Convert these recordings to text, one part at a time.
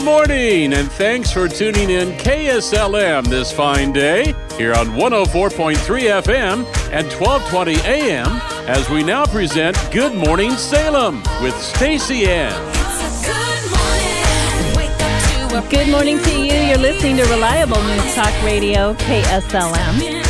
morning, and thanks for tuning in KSLM this fine day here on 104.3 FM and 1220 AM as we now present Good Morning Salem with Stacey Ann. Good morning to you. You're listening to Reliable News Talk Radio, KSLM.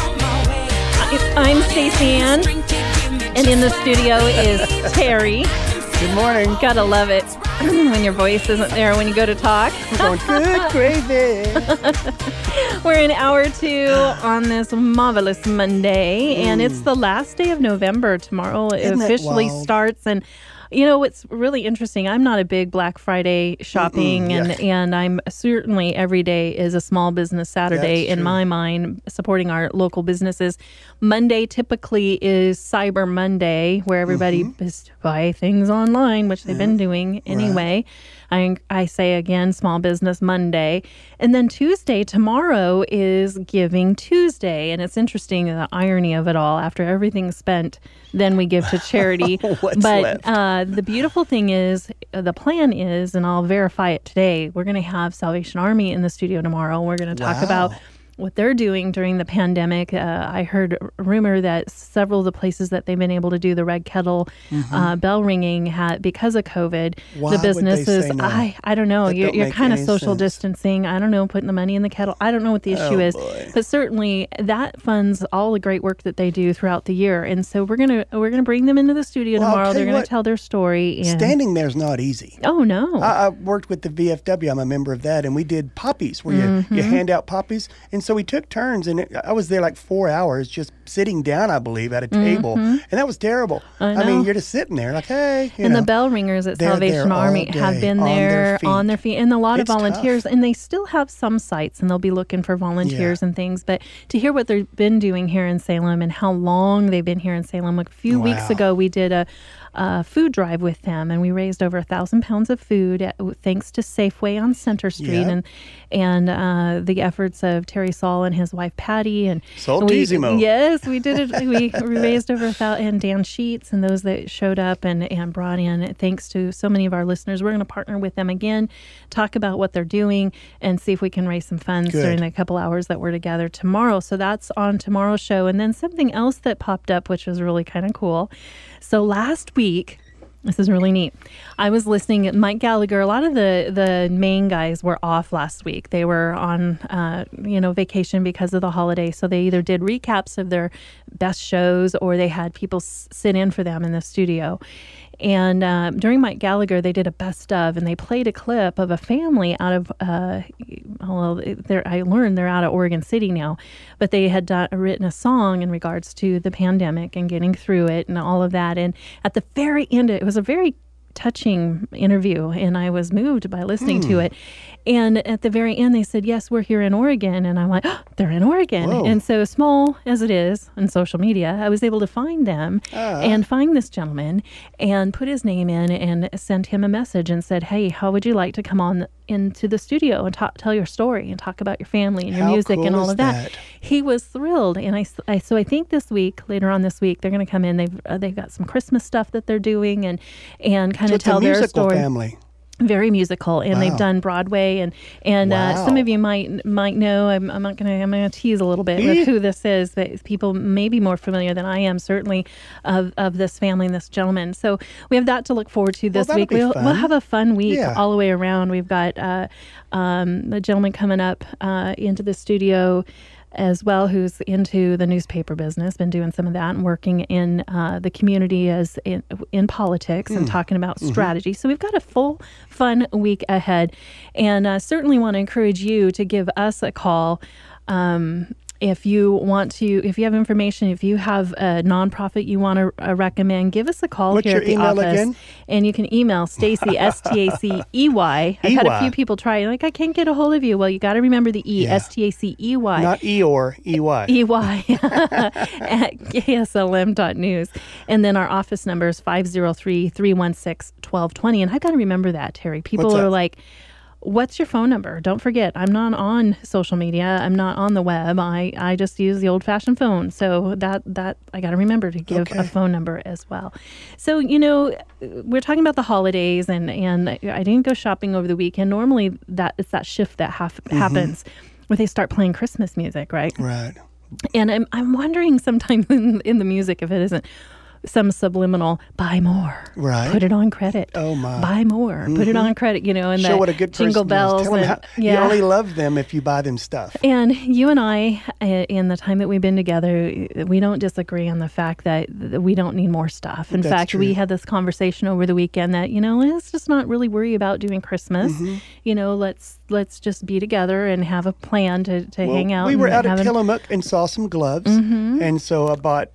I'm Stacey Ann, and in the studio is Terry. Good morning. Gotta love it when your voice isn't there when you go to talk. We're going, good gravy. We're in hour 2 on this marvelous Monday, and it's the last day of November. Tomorrow it officially starts, and you know what's really interesting? I'm not a big Black Friday shopping, and I'm certainly every day is a small business Saturday in my mind, supporting our local businesses. Monday typically is Cyber Monday, where everybody is buy things online, which they've been doing anyway. I say again, Small Business Monday. And then Tuesday, tomorrow, is Giving Tuesday. And it's interesting, the irony of it all. After everything's spent, then we give to charity. But the beautiful thing is, the plan is, and I'll verify it today, we're going to have Salvation Army in the studio tomorrow. We're going to talk about what they're doing during the pandemic. I heard a rumor that several of the places that they've been able to do the red kettle bell ringing because of COVID, the businesses, I don't know, you're kind of social distancing. I don't know, putting the money in the kettle. I don't know what the issue is, but certainly that funds all the great work that they do throughout the year. And so we're gonna bring them into the studio tomorrow. They're going to tell their story. And standing there is not easy. Oh, no. I worked with the VFW. I'm a member of that, and we did poppies where you hand out poppies. And so we took turns, and I was there like 4 hours just sitting down, I believe, at a table. And that was terrible. I mean, you're just sitting there like, hey. And the bell ringers at Salvation Army have been there on their feet. And a lot of volunteers. Tough. And they still have some sites, and they'll be looking for volunteers and things. But to hear what they've been doing here in Salem and how long they've been here in Salem. A few weeks ago, we did a food drive with them, and we raised over 1,000 pounds of food thanks to Safeway on Center Street and the efforts of Terry Saul and his wife Patty and Saltissimo. Yes, we did it. We raised over 1,000, and Dan Sheets and those that showed up and brought in. Thanks to so many of our listeners, we're going to partner with them again, talk about what they're doing, and see if we can raise some funds during the couple hours that we're together tomorrow. So that's on tomorrow's show, and then something else that popped up, which was really kind of cool. So last week, this is really neat. I was listening at Mike Gallagher. A lot of the main guys were off last week. They were on, vacation because of the holiday. So they either did recaps of their best shows or they had people sit in for them in the studio. And during Mike Gallagher, they did a best of, and they played a clip of a family out of, I learned they're out of Oregon City now, but they had written a song in regards to the pandemic and getting through it and all of that. And at the very end, it was a very touching interview, and I was moved by listening to it. And at the very end, they said, yes, we're here in Oregon. And I'm like, oh, they're in Oregon. Whoa. And so small as it is on social media, I was able to find them and find this gentleman and put his name in and send him a message and said, hey, how would you like to come on into the studio and tell your story and talk about your family and your music and all of that? He was thrilled. And I think this week, later on this week, they're going to come in. They've got some Christmas stuff that they're doing and kind of tell their story. Family. Very musical, and they've done Broadway, and some of you might know. I'm going to tease a little bit with who this is, but people may be more familiar than I am, certainly, of this family and this gentleman. So we have that to look forward to this week. We'll have a fun week all the way around. We've got a gentleman coming up into the studio as well, who's into the newspaper business, been doing some of that and working in the community as in politics and talking about strategy. So we've got a full, fun week ahead, and certainly want to encourage you to give us a call. If you have information, if you have a nonprofit you want to recommend, give us a call. What's here your at the email office. Again? And you can email Stacey, S-T-A-C-E-Y. I've had a few people try, like, I can't get a hold of you. Well, you got to remember the E, S-T-A-C-E-Y. Not E-or, E-Y. E-Y at KSLM.news. And then our office number is 503-316-1220. And I've got to remember that, Terry. People are like, what's your phone number? Don't forget, I'm not on social media. I'm not on the web. I just use the old-fashioned phone. So that I got to remember to give a phone number as well. So, we're talking about the holidays, and I didn't go shopping over the weekend. Normally, it's that shift that happens where they start playing Christmas music, right? Right. And I'm wondering sometimes in the music if it isn't some subliminal, buy more, right? Put it on credit. Oh my! Buy more, put it on credit. And show what a good jingle bells. Tell them how you only love them if you buy them stuff. And you and I, in the time that we've been together, we don't disagree on the fact that we don't need more stuff. In fact, we had this conversation over the weekend that let's just not really worry about doing Christmas. Let's just be together and have a plan to hang out. We were out at Tillamook and saw some gloves, and so I bought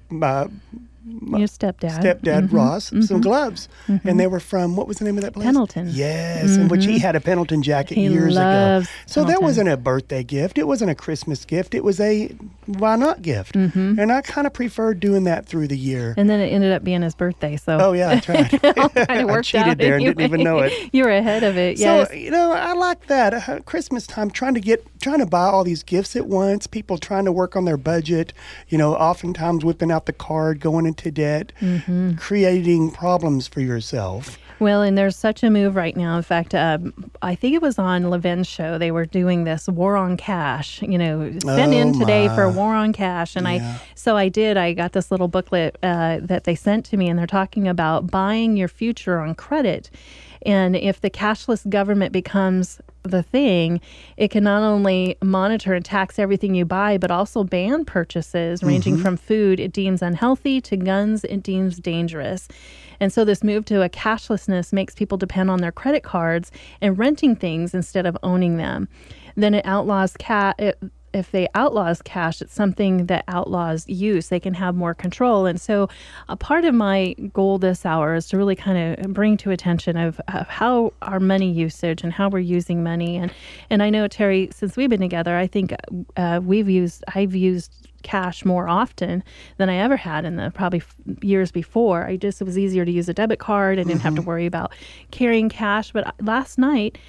your stepdad Ross some gloves, and they were from, what was the name of that place? Pendleton. Yes, in which he had a Pendleton jacket years ago. So that wasn't a birthday gift. It wasn't a Christmas gift. It was a why not gift. And I kind of preferred doing that through the year. And then it ended up being his birthday. So oh yeah, that's right. Kind of worked I cheated out there and didn't even know it. You were ahead of it. Yes. So I like that Christmas time, trying to buy all these gifts at once. People trying to work on their budget. Oftentimes whipping out the card, going into debt, creating problems for yourself. Well, and there's such a move right now. In fact, I think it was on Levin's show. They were doing this war on cash. Send in today for war on cash. And I got this little booklet that they sent to me, and they're talking about buying your future on credit. And if the cashless government becomes the thing, it can not only monitor and tax everything you buy, but also ban purchases ranging from food it deems unhealthy to guns it deems dangerous. And so this move to a cashlessness makes people depend on their credit cards and renting things instead of owning them. Then it outlaws if they outlaws cash, it's something that outlaws use. They can have more control. And so a part of my goal this hour is to really kind of bring to attention of how our money usage and how we're using money. And I know, Terry, since we've been together, I think I've used cash more often than I ever had in the probably years before. It was easier to use a debit card. I didn't have to worry about carrying cash. But last night,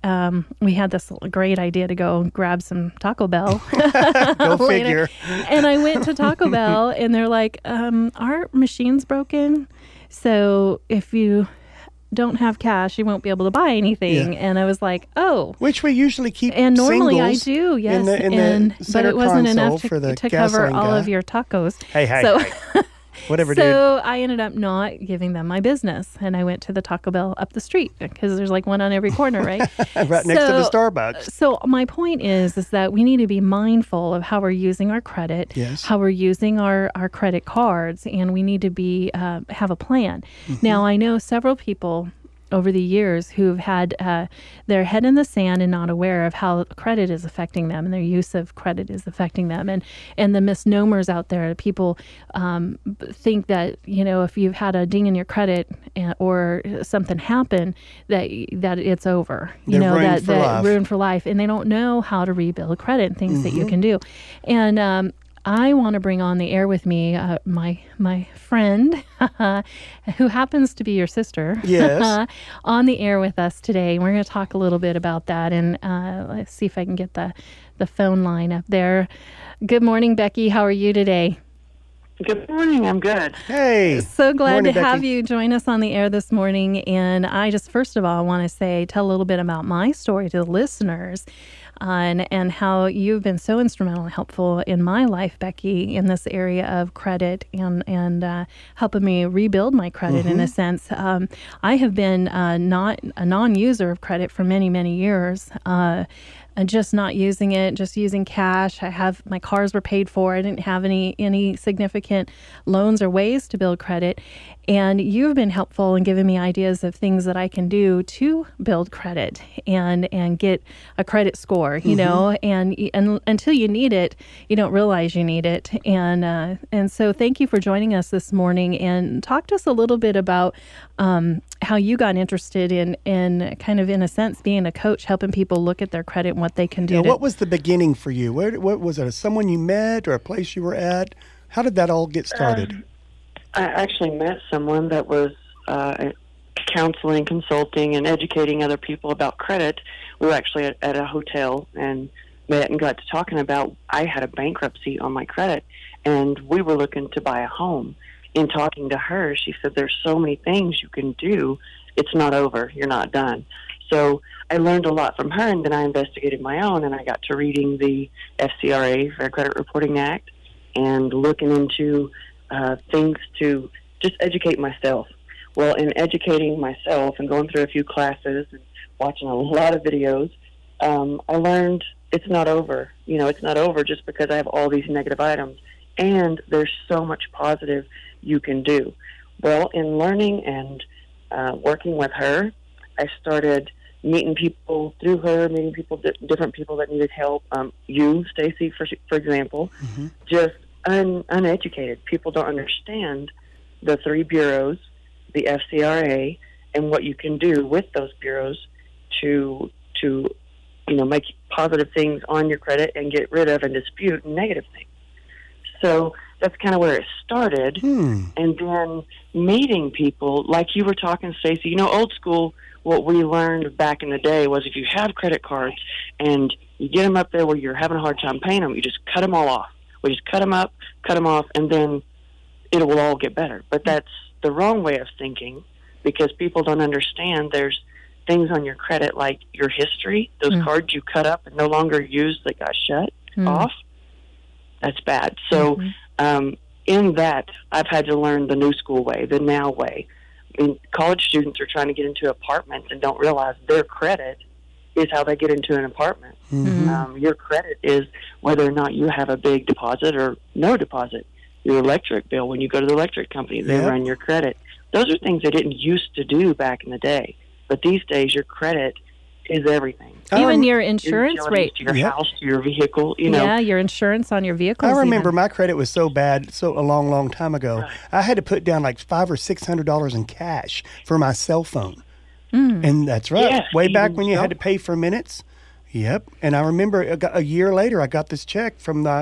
we had this great idea to go grab some Taco Bell. Go figure. And I went to Taco Bell, and they're like, our machine's broken. So if you don't have cash, you won't be able to buy anything. Yeah. And I was like, oh. Which we usually keep and normally I do, yes. But it wasn't enough to cover all of your tacos. Hey. Whatever, dude. So I ended up not giving them my business, and I went to the Taco Bell up the street because there's like one on every corner, right? Right next to the Starbucks. So my point is that we need to be mindful of how we're using our credit, how we're using our credit cards, and we need to have a plan. Now, I know several people over the years who've had their head in the sand and not aware of how credit is affecting them and their use of credit is affecting them. And the misnomers out there, people think that, if you've had a ding in your credit or something happen, that it's over, that ruined for life. And they don't know how to rebuild credit and things that you can do. And I want to bring on the air with me my friend, who happens to be your sister, on the air with us today. We're going to talk a little bit about that, and let's see if I can get the phone line up there. Good morning, Becky. How are you today? Good morning. I'm good. Hey. So glad to have Becky. you join us on the air this morning. And I just, first of all, want to tell a little bit about my story to the listeners. And how you've been so instrumental and helpful in my life, Becky, in this area of credit and helping me rebuild my credit in a sense. I have been not a non-user of credit for many, many years. And just not using it, just using cash. My cars were paid for. I didn't have any significant loans or ways to build credit. And you've been helpful in giving me ideas of things that I can do to build credit and get a credit score, and until you need it, you don't realize you need it. And so thank you for joining us this morning, and talk to us a little bit about how you got interested in kind of, in a sense, being a coach, helping people look at their credit and what they can do. What was the beginning for you? What was it? Someone you met or a place you were at? How did that all get started? I actually met someone that was counseling, consulting, and educating other people about credit, we were actually at a hotel and met and got to talking about, I had a bankruptcy on my credit, and we were looking to buy a home. In talking to her, she said, there's so many things you can do. It's not over. You're not done. So I learned a lot from her, and then I investigated my own, and I got to reading the FCRA, Fair Credit Reporting Act, and looking into things to just educate myself. Well, in educating myself and going through a few classes and watching a lot of videos, I learned it's not over. It's not over just because I have all these negative items, and there's so much positive you can do. Well, in learning and working with her, I started meeting people through her, meeting people, different people that needed help. You, Stacy, for example, just uneducated. People don't understand the 3 bureaus, the FCRA, and what you can do with those bureaus to make positive things on your credit and get rid of and dispute negative things. So that's kind of where it started. And then meeting people, like you were talking, Stacey, old school, what we learned back in the day was if you have credit cards and you get them up there where you're having a hard time paying them, you just cut them all off. We just cut them up, cut them off, and then it will all get better. But that's the wrong way of thinking, because people don't understand there's things on your credit like your history, those cards you cut up and no longer use that got shut off. That's bad. So in that, I've had to learn the new school way, the now way. I mean, college students are trying to get into apartments and don't realize their credit is how they get into an apartment. Your credit is whether or not you have a big deposit or no deposit. Your electric bill, when you go to the electric company, they run your credit. Those are things they didn't used to do back in the day. But these days, your credit is everything. Even your insurance rate. To your house, to your vehicle, Yeah, your insurance on your vehicle. I remember my credit was so bad a long time ago. Right. I had to put down like $500 or $600 in cash for my cell phone. And that's right. Yes, way back when you had to pay for minutes. Yep. And I remember a year later, I got this check from my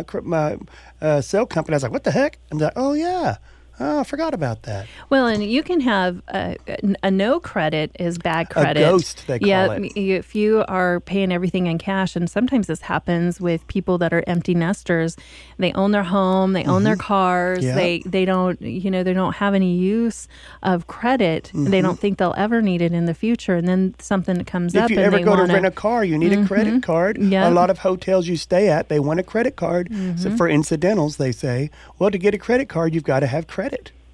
cell company. I was like, what the heck? And they're like, oh, yeah. Oh, I forgot about that. Well, and you can have a no credit is bad credit. A ghost, they call it. If you are paying everything in cash, and sometimes this happens with people that are empty nesters. They own their home, they own their cars. They don't they don't have any use of credit. They don't think they'll ever need it in the future, and then something comes up. If you ever go to rent a car, you need a credit card. Yep. A lot of hotels you stay at, they want a credit card. So for incidentals, they say, well, to get a credit card, you've got to have credit.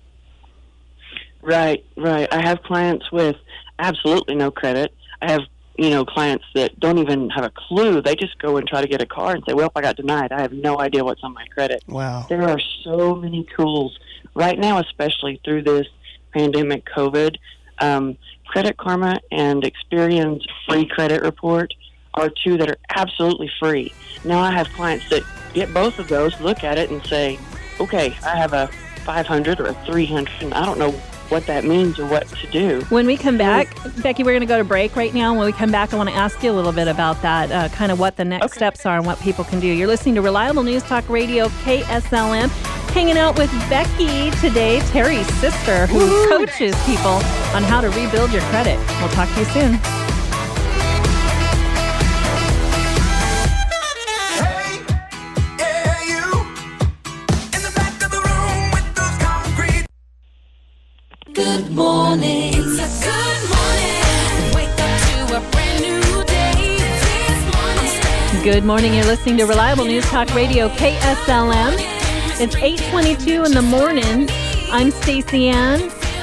Right. I have clients with absolutely no credit. I have, clients that don't even have a clue. They just go and try to get a car and say, well, I got denied. I have no idea what's on my credit. Wow. There are so many tools right now, especially through this pandemic COVID. Credit Karma and Experian's free credit report are 2 that are absolutely free. Now I have clients that get both of those, look at it and say, okay, I have a 500 or a 300, and I don't know what that means or what to do. When we come back, Becky, we're going to go to break right now. When we come back, I want to ask you a little bit about that, kind of what the next steps are and what people can do. You're listening to Reliable News Talk Radio, KSLM. Hanging out with Becky today, Terry's sister, who coaches people on how to rebuild your credit. We'll talk to you soon. Good morning. It's a good morning. Wake up to a brand new day. This morning. Good morning. You're listening to Reliable News Talk Radio, KSLM. It's 8:22 in the morning. I'm Stacey Ann.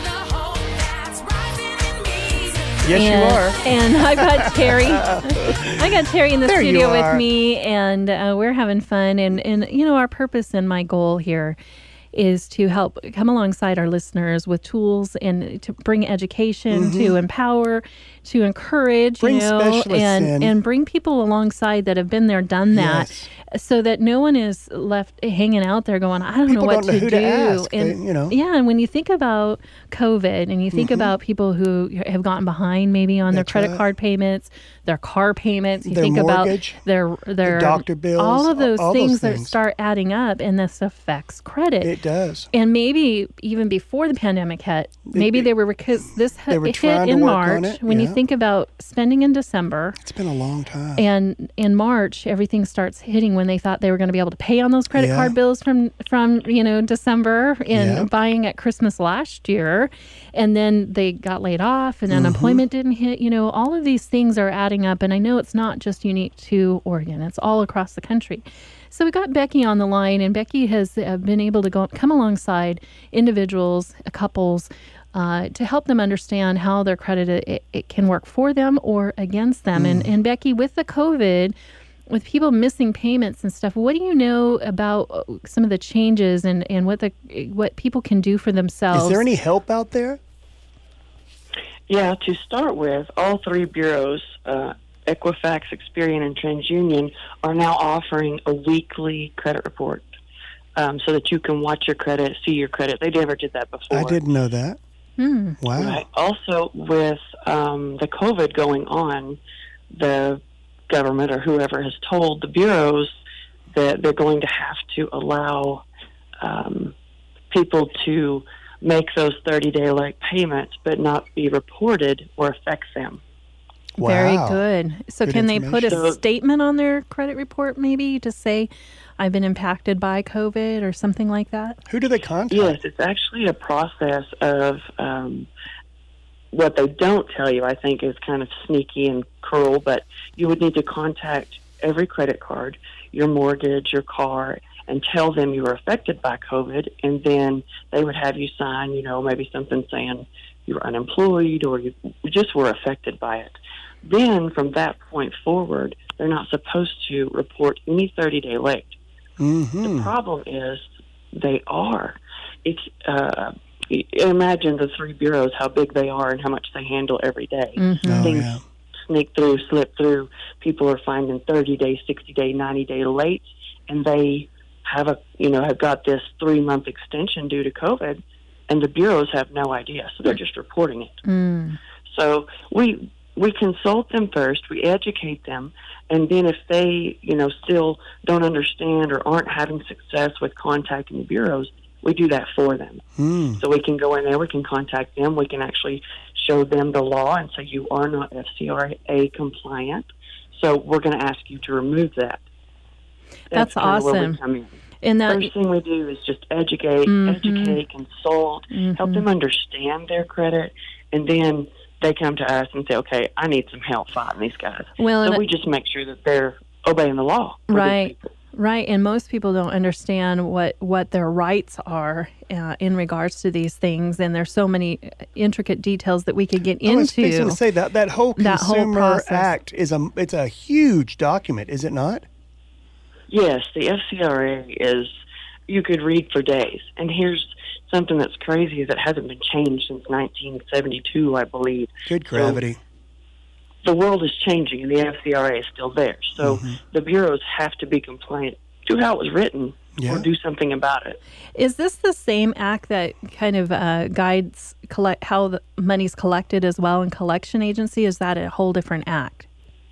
Yes, you are. And I've got Terry. I got Terry in the studio with me, and we're having fun. And our purpose and my goal here is to help come alongside our listeners with tools and to bring education, to empower, to encourage, bring specialists in. and bring people alongside that have been there, done that, so that no one is left hanging out there going, I don't People know what don't know to who do. to ask, And they. yeah, and when you think about COVID and you think about people who have gotten behind maybe on their That's credit right. card payments, their car payments, you Their think mortgage, about their doctor bills, all of those all things those that things. start adding up, and this affects credit. It does. And maybe even before the pandemic hit, maybe they were because this They were hit trying to in work on March. it, When you yeah. think about spending in December, It's been a long time. and in March, everything starts hitting when they thought they were going to be able to pay on those credit Yeah. card bills from December and Yeah. buying at Christmas last year, and then they got laid off, and Mm-hmm. unemployment didn't hit. All of these things are adding up, and I know it's not just unique to Oregon; it's all across the country. So we got Becky on the line, and Becky has been able to come alongside individuals, couples, to help them understand how their credit it can work for them or against them. And Becky, with the COVID, with people missing payments and stuff, what do you know about some of the changes and what people can do for themselves? Is there any help out there? Yeah, to start with, all three bureaus, Equifax, Experian, and TransUnion, are now offering a weekly credit report so that you can watch your credit, see your credit. They never did that before. I didn't know that. Wow. Right. Also, with the COVID going on, the government or whoever has told the bureaus that they're going to have to allow people to make those 30-day late payments but not be reported or affects them. Very Wow. good. So Good can they put a information. statement on their credit report maybe to say, I've been impacted by COVID or something like that? Who do they contact? Yes, it's actually a process of what they don't tell you, I think, is kind of sneaky and cruel, but you would need to contact every credit card, your mortgage, your car, and tell them you were affected by COVID, and then they would have you sign, maybe something saying you were unemployed or you just were affected by it. Then, from that point forward, they're not supposed to report any 30-day late. Mm-hmm. The problem is they are. It's imagine the three bureaus, how big they are and how much they handle every day. Oh, Things yeah. sneak through, slip through. People are finding 30-day, 60-day, 90-day late, and they have got this 3-month extension due to COVID, and the bureaus have no idea, so they're just reporting it. So we consult them first, we educate them, and then if they, still don't understand or aren't having success with contacting the bureaus, we do that for them. So we can go in there, we can contact them, we can actually show them the law and say you are not FCRA compliant, so we're going to ask you to remove that. That's kinda where we awesome. come in. And that First thing we do is just educate, consult, help them understand their credit, and then they come to us and say, okay, I need some help fighting these guys. Well, So and we just make sure that they're obeying the law. for these Right. people. Right, and most people don't understand what their rights are in regards to these things, and there's so many intricate details that we could get I was into. fixing to say that whole That whole Consumer process. Act it's a huge document, is it not? Yes, the FCRA is, you could read for days. And here's something that's crazy that hasn't been changed since 1972, I believe. Good gravity. The world is changing, and the FCRA is still there. So the bureaus have to be compliant to how it was written Yeah. or do something about it. Is this the same act that kind of guides how the money's collected as well in collection agency? Is that a whole different act?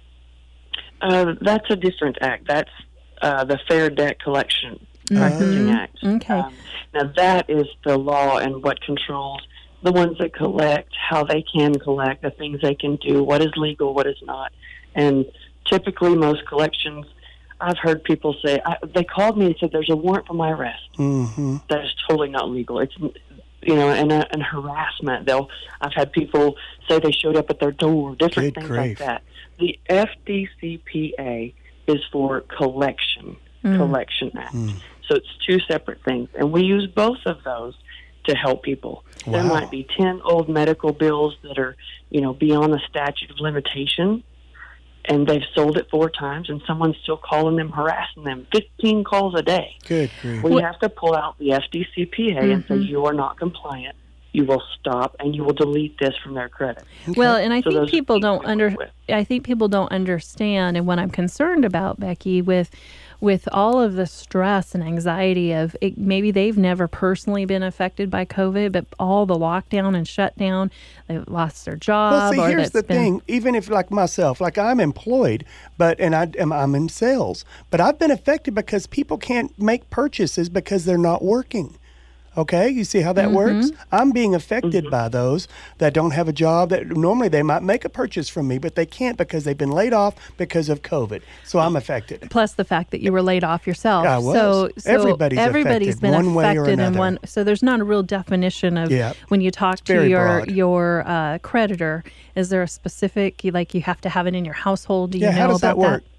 That's a different act. That's the Fair Debt Collection Practicing Act. Okay. Now that is the law and what controls the ones that collect, how they can collect, the things they can do, what is legal, what is not. And typically most collections, I've heard people say, they called me and said there's a warrant for my arrest. Mm-hmm. That is totally not legal. It's, and harassment. I've had people say they showed up at their door, different Good things grief. like that. The FDCPA is for Collection Act. So it's two separate things. And we use both of those to help people. There Wow. might be 10 old medical bills that are, beyond the statute of limitation, and they've sold it 4 times, and someone's still calling them, harassing them, 15 calls a day. Good grief. We have to pull out the FDCPA and say, you are not compliant. you will stop and you will delete this from their credit. Well, and I So think those are people people don't we work with. I think people don't understand, and what I'm concerned about, Becky, with all of the stress and anxiety of it, maybe they've never personally been affected by COVID, but all the lockdown and shutdown, they've lost their job. Well, see, or here's the that's been- thing. Even if, like myself, like I'm employed, I'm in sales, but I've been affected because people can't make purchases because they're not working. Okay, you see how that works? I'm being affected by those that don't have a job, that normally they might make a purchase from me, but they can't because they've been laid off because of COVID. So I'm affected. Plus the fact that you were laid off yourself. I was. So Everybody's affected been one way or affected in another. one. So there's not a real definition of Yeah. when you talk to very your broad. your creditor. Is there a specific, like you have to have it in your household? Do you Yeah, know how does about that work?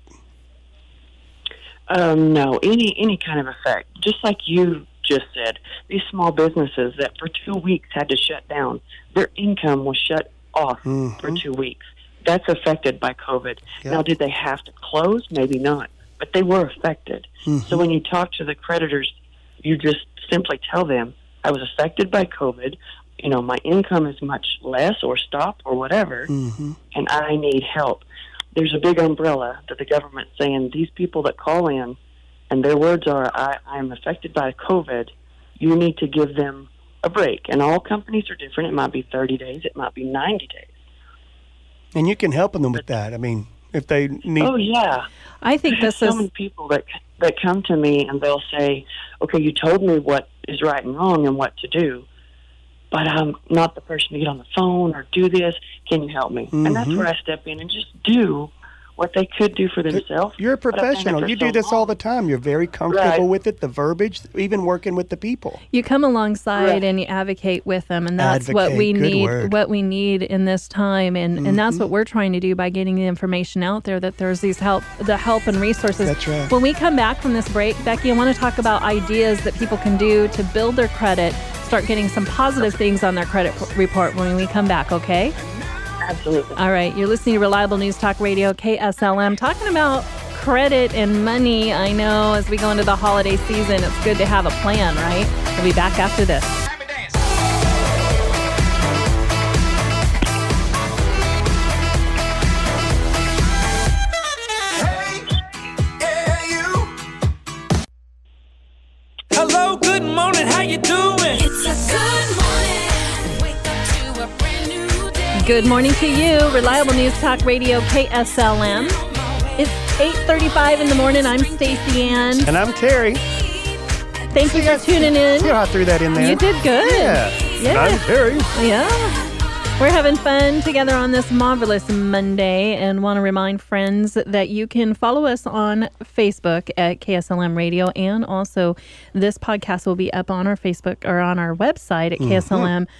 No, any kind of effect. Just like you just said, these small businesses that for 2 weeks had to shut down, their income was shut off for 2 weeks. That's affected by COVID. Yep. Now, did they have to close? Maybe not, but they were affected. So when you talk to the creditors, you just simply tell them, I was affected by COVID. You know, my income is much less or stopped or whatever, and I need help. There's a big umbrella that the government's saying these people that call in, and their words are, I'm affected by COVID, you need to give them a break. And all companies are different. It might be 30 days. It might be 90 days. And you can help them with that. I mean, if they need. Oh, yeah. I think There's this so is many people that come to me and they'll say, okay, you told me what is right and wrong and what to do, but I'm not the person to get on the phone or do this. Can you help me? And that's where I step in and just do what they could do for themselves. You're a But I've done it professional. for You so do this all long. the time. You're very comfortable Right. with it, the verbiage, even working with the people. you come alongside Right. and you advocate with them, and that's what we Advocate, good need. word. What we need in this time, and that's what we're trying to do by getting the information out there that there's the help and resources. That's right. When we come back from this break, Becky, I want to talk about ideas that people can do to build their credit, start getting some positive things on their credit report when we come back. Okay. Absolutely. All right, you're listening to Reliable News Talk Radio, KSLM, talking about credit and money. I know as we go into the holiday season, it's good to have a plan, right? We'll be back after this. Hello, good morning, how you doing? It's a good morning. Wake up to a brand new day. Good morning to you, Reliable News Talk Radio, KSLM. It's 8:35 in the morning. I'm Stacey Ann. And I'm Terry. Thank you for tuning in. See how I threw that in there? You did good. Yeah. Yeah. I'm Terry. Yeah. We're having fun together on this marvelous Monday, and want to remind friends that you can follow us on Facebook at KSLM Radio, and also this podcast will be up on our Facebook or on our website at KSLM.news,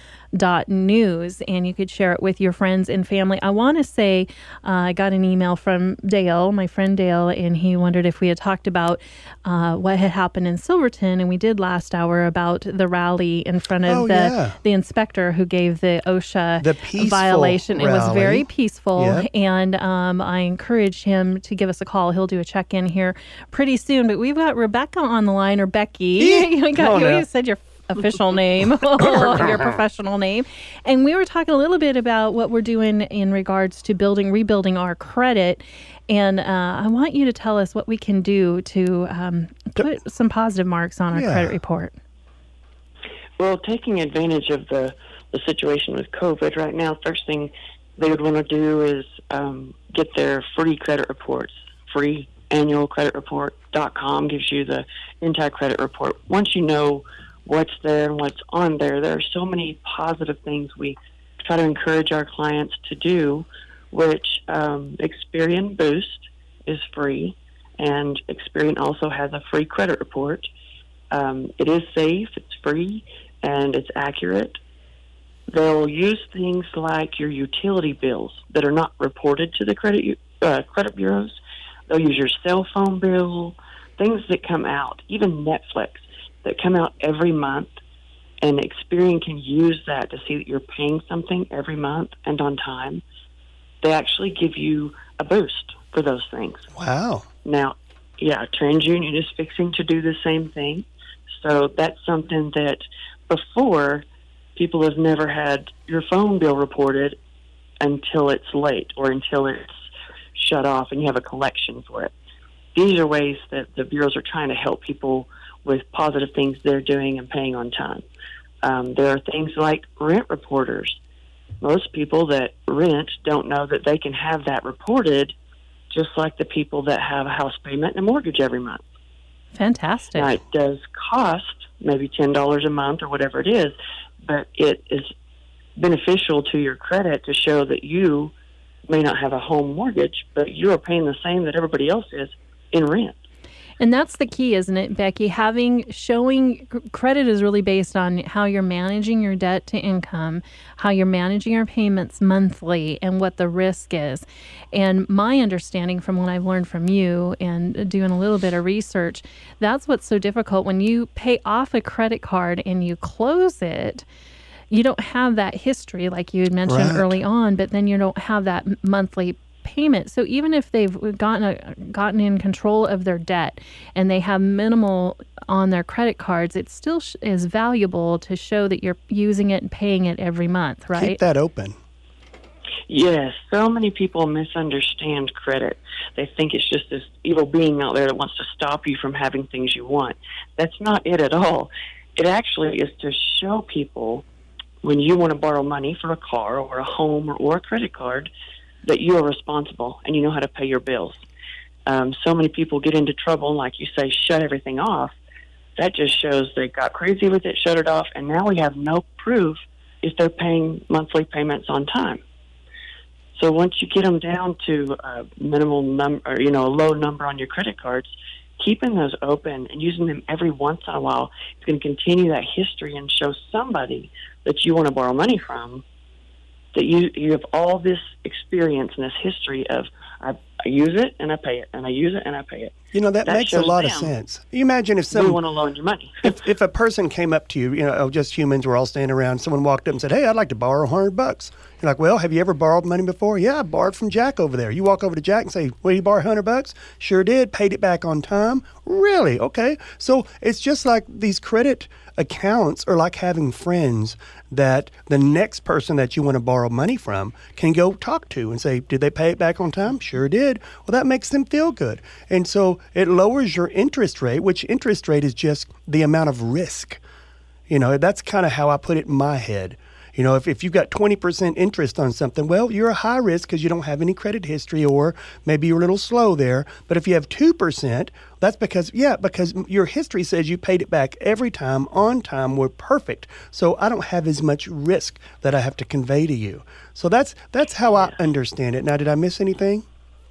and you could share it with your friends and family. I want to say I got an email from Dale, my friend Dale, and he wondered if we had talked about what had happened in Silverton, and we did last hour about the rally in front of Oh, yeah. the inspector who gave the OSHA The peaceful violation. It was rally. very peaceful, Yep. and I encouraged him to give us a call. He'll do a check-in here pretty soon, but we've got Rebecca on the line, or Becky. Come on now. You said your official name, your professional name. And we were talking a little bit about what we're doing in regards to rebuilding our credit. And I want you to tell us what we can do to put some positive marks on our Yeah. credit report. Well, taking advantage of the situation with COVID right now, first thing they would want to do is get their free credit reports. Free annual credit report.com gives you the entire credit report. Once you know what's there and what's on there, there are so many positive things we try to encourage our clients to do, which Experian Boost is free, and Experian also has a free credit report. It is safe, it's free, and it's accurate. They'll use things like your utility bills that are not reported to the credit bureaus. They'll use your cell phone bill, things that come out, even Netflix, that come out every month, and Experian can use that to see that you're paying something every month and on time. They actually give you a boost for those things. Wow. Now, yeah, TransUnion is fixing to do the same thing. So that's something that before People have never had your phone bill reported until it's late or until it's shut off and you have a collection for it. These are ways that the bureaus are trying to help people with positive things they're doing and paying on time. There are things like rent reporters. Most people that rent don't know that they can have that reported, just like the people that have a house payment and a mortgage every month. Fantastic. Now, it does cost maybe $10 a month or whatever it is, but it is beneficial to your credit to show that you may not have a home mortgage, but you are paying the same that everybody else is in rent. And that's the key, isn't it, Becky? Showing credit is really based on how you're managing your debt to income, how you're managing your payments monthly, and what the risk is. And my understanding from what I've learned from you and doing a little bit of research, that's what's so difficult. When you pay off a credit card and you close it, you don't have that history like you had mentioned early on, but then you don't have that monthly payment. So even if they've gotten in control of their debt and they have minimal on their credit cards, it still is valuable to show that you're using it and paying it every month, right? Keep that open. Yes, so many people misunderstand credit. They think it's just this evil being out there that wants to stop you from having things you want. That's not it at all. It actually is to show people when you want to borrow money for a car or a home or a credit card that you are responsible and you know how to pay your bills. So many people get into trouble and, like you say, shut everything off. That just shows they got crazy with it, shut it off, and now we have no proof if they're paying monthly payments on time. So once you get them down to a minimal number, or, a low number on your credit cards, keeping those open and using them every once in a while is going to continue that history and show somebody that you want to borrow money from that you have all this experience and this history of I use it and I pay it, and I use it and I pay it. That makes a lot of sense. You imagine if we want to loan you money. if a person came up to you, just humans, we're all standing around, someone walked up and said, "Hey, I'd like to borrow $100. You're like, "Well, have you ever borrowed money before?" "Yeah, I borrowed from Jack over there." You walk over to Jack and say, "Well, you borrow $100? "Sure did. Paid it back on time." "Really? Okay." So it's just like these credit accounts are like having friends that the next person that you want to borrow money from can go talk to and say, "Did they pay it back on time?" "Sure did." Well, that makes them feel good. And so it lowers your interest rate, which interest rate is just the amount of risk. That's kind of how I put it in my head. If you've got 20% interest on something, well, you're a high risk because you don't have any credit history, or maybe you're a little slow there. But if you have 2%, that's because your history says you paid it back every time, on time, we're perfect. So I don't have as much risk that I have to convey to you. So that's how I understand it. Now, did I miss anything?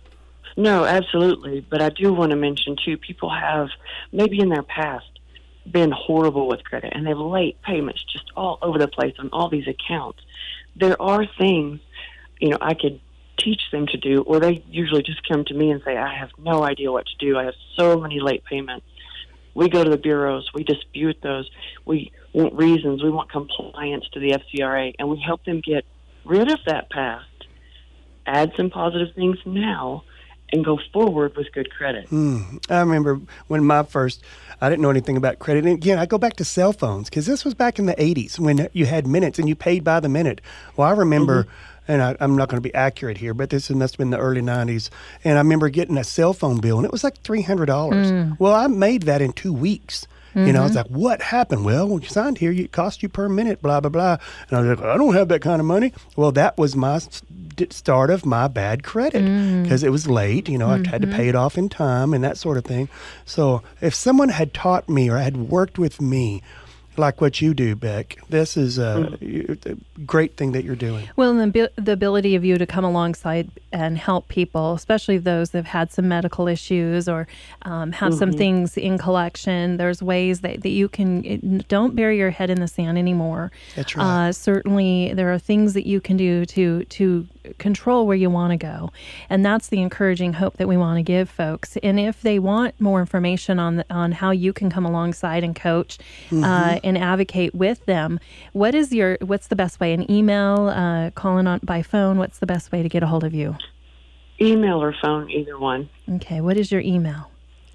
No, absolutely. But I do want to mention, too, people have, maybe in their past, been horrible with credit, and they have late payments just all over the place on all these accounts. There are things, I could teach them to do, or they usually just come to me and say, "I have no idea what to do. I have so many late payments." We go to the bureaus, we dispute those, we want reasons, we want compliance to the FCRA, and we help them get rid of that past, add some positive things now, and go forward with good credit. I remember when I didn't know anything about credit. And again, I go back to cell phones, because this was back in the 80s when you had minutes and you paid by the minute. Well, I remember, and I'm not going to be accurate here, but this must have been the early 90s. And I remember getting a cell phone bill, and it was like $300. Well, I made that in 2 weeks. I was like, "What happened?" "Well, when you signed here, it cost you per minute, blah, blah, blah." And I was like, "I don't have that kind of money." Well, that was my start of my bad credit, because it was late. I had to pay it off in time and that sort of thing. So if someone had taught me or had worked with me like what you do, Beck, this is a great thing that you're doing. Well, and the ability of you to come alongside and help people, especially those that have had some medical issues or have some things in collection. There's ways that you can, don't bury your head in the sand anymore. That's right. Certainly, there are things that you can do to control where you want to go. And that's the encouraging hope that we want to give folks. And if they want more information on how you can come alongside and coach and advocate with them, what's the best way? An email, calling on by phone? What's the best way to get a hold of you? Email or phone, either one. Okay. What is your email?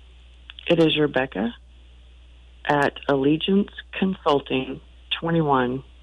It is Rebecca at allegianceconsulting21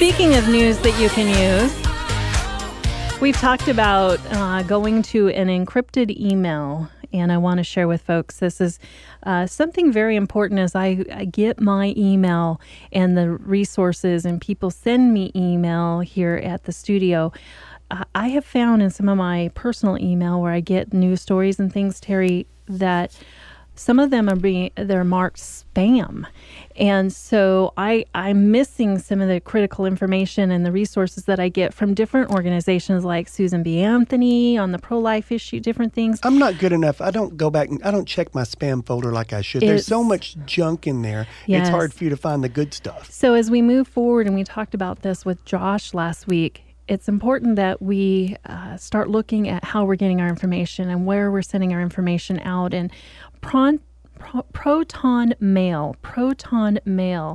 Speaking of news that you can use, we've talked about going to an encrypted email, and I want to share with folks this is something very important as I get my email and the resources and people send me email here at the studio. I have found in some of my personal email where I get news stories and things, Terry, that some of them they're marked spam. And so I'm missing some of the critical information and the resources that I get from different organizations like Susan B. Anthony on the pro-life issue, different things. I'm not good enough. I don't go back and I don't check my spam folder like I should. There's so much junk in there. Yes. It's hard for you to find the good stuff. So as we move forward, and we talked about this with Josh last week, it's important that we start looking at how we're getting our information and where we're sending our information out. And Proton Mail, protonmail.com,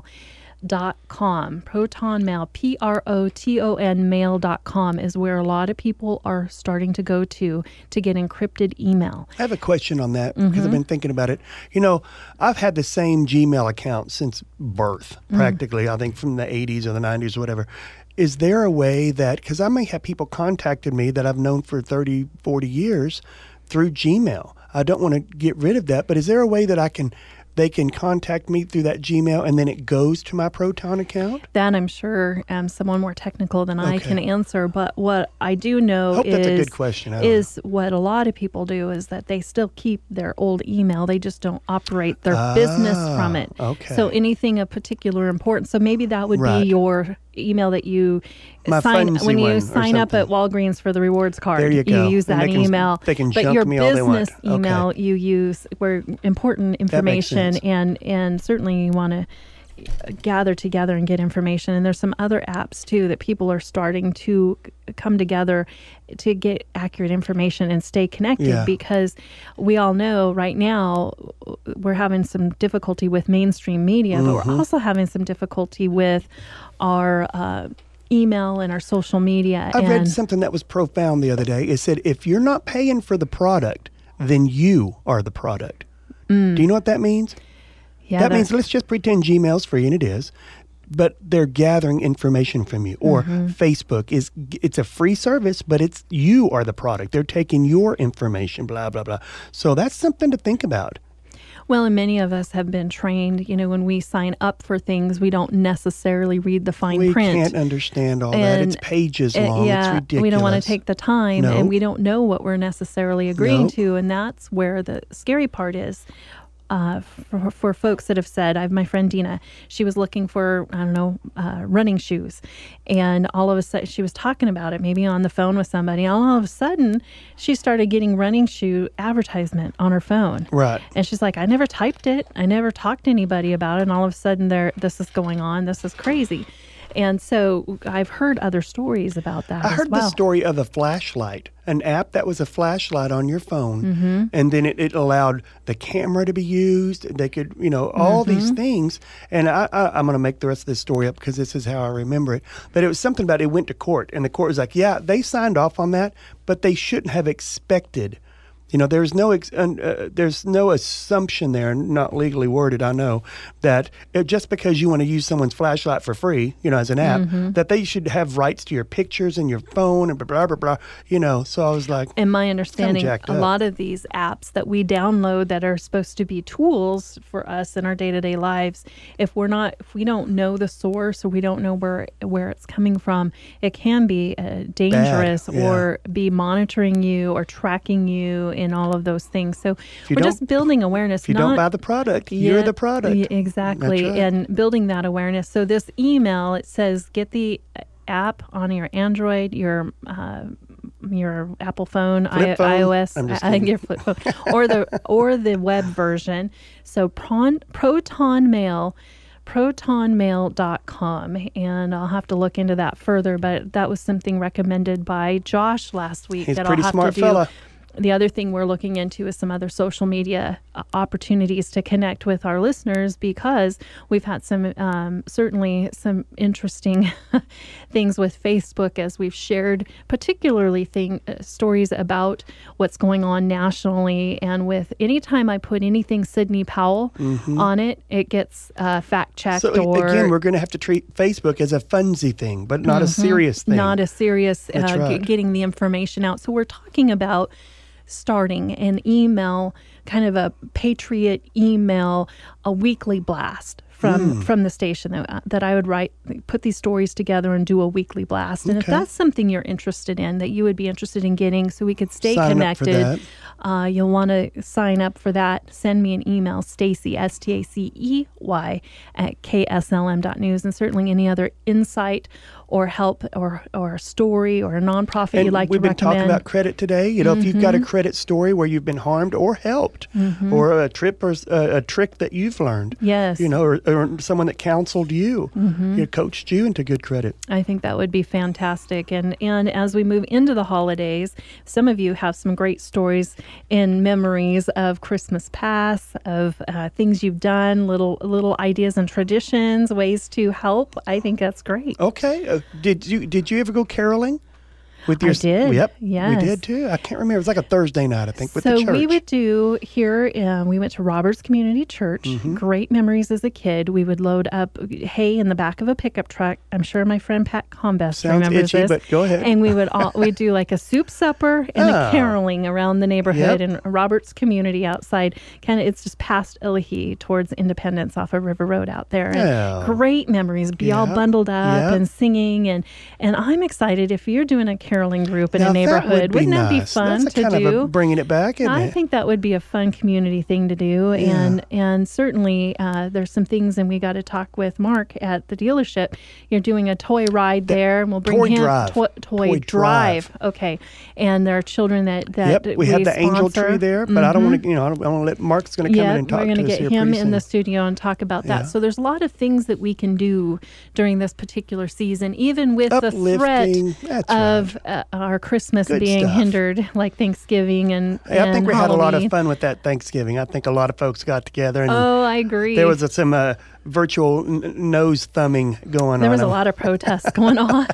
Proton Mail, PROTON mail.com is where a lot of people are starting to go to get encrypted email. I have a question on that because I've been thinking about it. You know, I've had the same Gmail account since birth, practically, I think from the 80s or the 90s or whatever. Is there a way that, because I may have people contacted me that I've known for 30, 40 years through Gmail. I don't want to get rid of that, but is there a way that they can contact me through that Gmail and then it goes to my Proton account? That I'm sure someone more technical than I can answer. But what I do know that's a good question. is what a lot of people do is that they still keep their old email. They just don't operate their business from it. Okay. So anything of particular importance. So maybe that would be your email that you sign when you sign up at Walgreens for the rewards card. There you go. You use that email. They can but junk your me all they want. business email you use where important information and certainly you want to gather together and get information. And there's some other apps too that people are starting to come together to get accurate information and stay connected because we all know right now we're having some difficulty with mainstream media, but we're also having some difficulty with our email and our social media. I read something that was profound the other day. It said, if you're not paying for the product, then you are the product. Do you know what that means? Yeah, that means let's just pretend Gmail's free, and it is, but they're gathering information from you. Or Facebook it's a free service, but you are the product. They're taking your information, blah, blah, blah. So that's something to think about. Well, and many of us have been trained, when we sign up for things, we don't necessarily read the fine print. We can't understand all that. It's pages long. It's ridiculous. We don't want to take the time, and we don't know what we're necessarily agreeing to, and that's where the scary part is. For folks that have said, I have my friend Dina, she was looking for, running shoes. And all of a sudden, she was talking about it, maybe on the phone with somebody. And all of a sudden, she started getting running shoe advertisement on her phone. Right. And she's like, I never typed it. I never talked to anybody about it. And all of a sudden, this is going on. This is crazy. And so I've heard other stories about that. I heard the story of a flashlight, an app that was a flashlight on your phone, and then it allowed the camera to be used. They could, all these things. And I'm going to make the rest of this story up because this is how I remember it. But it was something about it went to court, and the court was like, yeah, they signed off on that, but they shouldn't have expected. There's no assumption there, not legally worded, I know, that just because you want to use someone's flashlight for free, as an app, that they should have rights to your pictures and your phone and blah, blah, blah, So I was like, in my understanding, a lot of these apps that we download that are supposed to be tools for us in our day-to-day lives, if we don't know the source or we don't know where it's coming from, it can be dangerous or be monitoring you or tracking you in all of those things. So we're just building awareness. If you don't buy the product, you're the product. Exactly. Right. And building that awareness. So this email, it says, get the app on your Android, your Apple phone, iOS, your flip phone, or the web version. So Proton Mail, protonmail.com, and I'll have to look into that further, but that was something recommended by Josh last week. He's a pretty smart fella. The other thing we're looking into is some other social media opportunities to connect with our listeners, because we've had some certainly some interesting things with Facebook as we've shared particularly stories about what's going on nationally. And with anytime I put anything Sidney Powell on it, it gets fact checked. So again, we're going to have to treat Facebook as a funsy thing, but not a serious thing. Not a serious right. getting the information out. So we're talking about starting an email, kind of a Patriot email, a weekly blast from the station that I would put these stories together and do a weekly blast. And if that's something you're interested in, that you would be interested in getting, so we could stay connected, you'll want to sign up for that. Send me an email, Stacey, Stacey at KSLM.news, and certainly any other insight or help or a story or a nonprofit you'd like to recommend. We've been talking about credit today. You know, if you've got a credit story where you've been harmed or helped, or a trip or a trick that you've learned, yes, you know, or someone that counseled you, coached you into good credit. I think that would be fantastic. And as we move into the holidays, some of you have some great stories and memories of Christmas past, of things you've done, little ideas and traditions, ways to help. I think that's great. Okay. Did you ever go caroling? With your, I did. Yep. Yes. We did too. I can't remember. It was like a Thursday night, I think, with the church. So we would do here, we went to Roberts Community Church. Great memories as a kid. We would load up hay in the back of a pickup truck. I'm sure my friend Pat Combest remembers itchy, this. but go ahead. And we'd do like a soup supper and a caroling around the neighborhood in Roberts Community outside. It's just past Illahee towards Independence off of River Road out there. And great memories. Be all bundled up and singing. And I'm excited if you're doing a caroling group in a neighborhood. Wouldn't that be fun That's to kind do? Of bringing it back, isn't I it? think that would be a fun community thing to do. And certainly there's some things, and we got to talk with Mark at the dealership. You're doing a toy ride there, and we'll bring toy him drive. Toy drive. Okay. And there are children that we have the angel sponsor. tree there, but I don't want to, I want to let Mark's going to come in and talk to us we're going to get him in the soon. studio and talk about that. So there's a lot of things that we can do during this particular season, even with the threat of our Christmas being hindered, like Thanksgiving and I think we had a lot of Halloween. fun with that Thanksgiving. I think a lot of folks got together. And I agree. There was some virtual nose thumbing going on. There was a lot of protests going on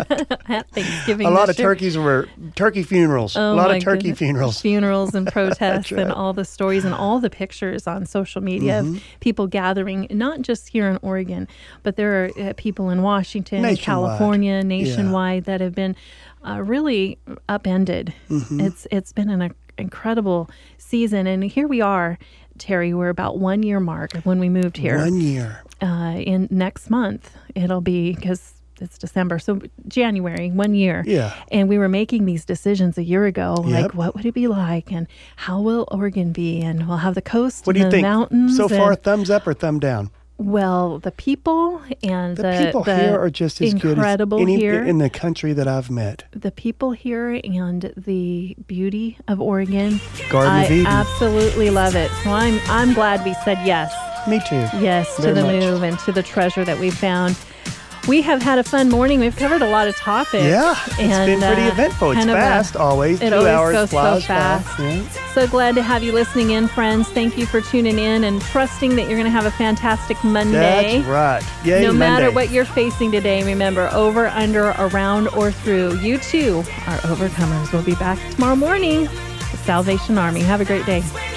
at Thanksgiving. A lot of this year. turkeys were turkey funerals. Oh, a lot my of turkey goodness. funerals. Funerals and protests right. and all the stories and all the pictures on social media of people gathering, not just here in Oregon, but there are people in Washington, California, nationwide that have been really upended. It's been an incredible season. And here we are, Terry, we're about 1 year mark when we moved here. 1 year. In next month, it'll be, because it's December, so January, 1 year. Yeah. And we were making these decisions a year ago, like what would it be like, and how will Oregon be, and we'll have the coast What and do you the think? mountains. So far, thumbs up or thumb down? Well, the people and The people here are just as good as any here. in the country that I've met. The people here and the beauty of Oregon. Garden of Eden. I absolutely love it. So I'm glad we said yes. Me too. Yes, Very to the much. move and to the treasure that we found. We have had a fun morning. We've covered a lot of topics. Yeah, it's been pretty eventful. It's fast, always. It 2 always hours goes flies so fast. Yeah. So glad to have you listening in, friends. Thank you for tuning in and trusting that you're going to have a fantastic Monday. That's right. Yay, No matter Monday. what you're facing today, remember, over, under, around, or through, you too are overcomers. We'll be back tomorrow morning with Salvation Army. Have a great day.